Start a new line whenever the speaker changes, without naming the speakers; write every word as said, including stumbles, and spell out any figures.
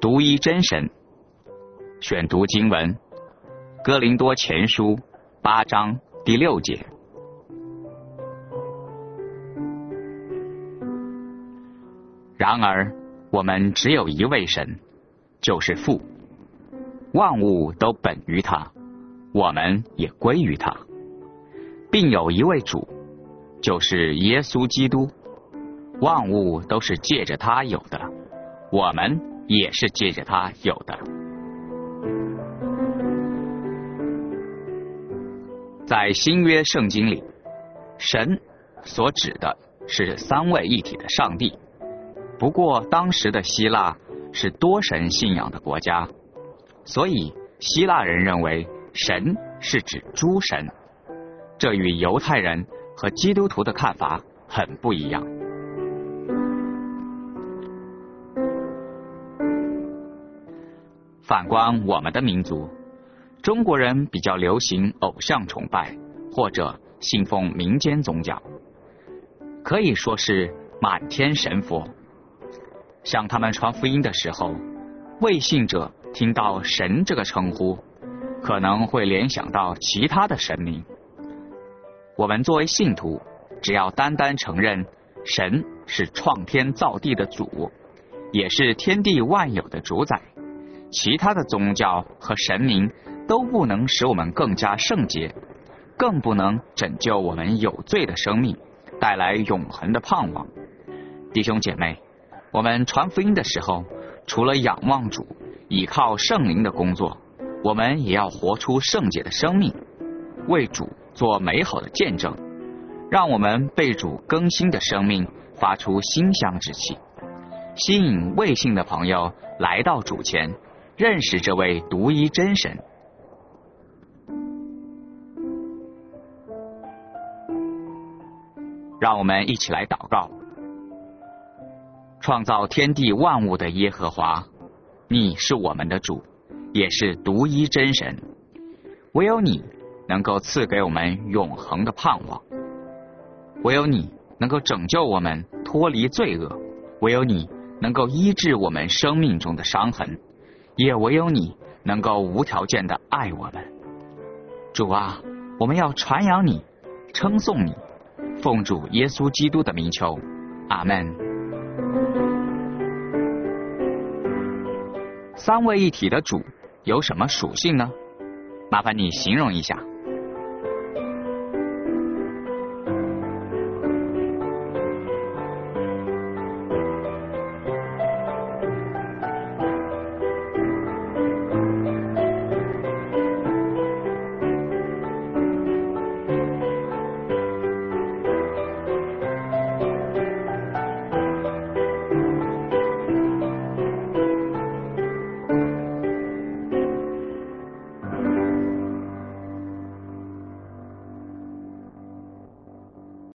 独一真神。选读经文：哥林多前书八章第六节。然而我们只有一位神，就是父，万物都本于他，我们也归于他，并有一位主，就是耶稣基督，万物都是借着他有的，我们也是借着他有的。在新约圣经里，神所指的是三位一体的上帝。不过当时的希腊是多神信仰的国家，所以希腊人认为神是指诸神，这与犹太人和基督徒的看法很不一样。反观我们的民族，中国人比较流行偶像崇拜，或者信奉民间宗教，可以说是满天神佛。向他们传福音的时候，未信者听到神这个称呼，可能会联想到其他的神明。我们作为信徒，只要单单承认神是创天造地的主，也是天地万有的主宰，其他的宗教和神明都不能使我们更加圣洁，更不能拯救我们有罪的生命，带来永恒的盼望。弟兄姐妹，我们传福音的时候，除了仰望主，依靠圣灵的工作，我们也要活出圣洁的生命，为主做美好的见证，让我们被主更新的生命发出馨香之气，吸引未信的朋友来到主前，认识这位独一真神。让我们一起来祷告。创造天地万物的耶和华，你是我们的主，也是独一真神，唯有你能够赐给我们永恒的盼望，唯有你能够拯救我们脱离罪恶，唯有你能够医治我们生命中的伤痕，也唯有你能够无条件的爱我们。主啊，我们要传扬你，称颂你，奉主耶稣基督的名求，阿们。三位一体的主有什么属性呢？麻烦你形容一下。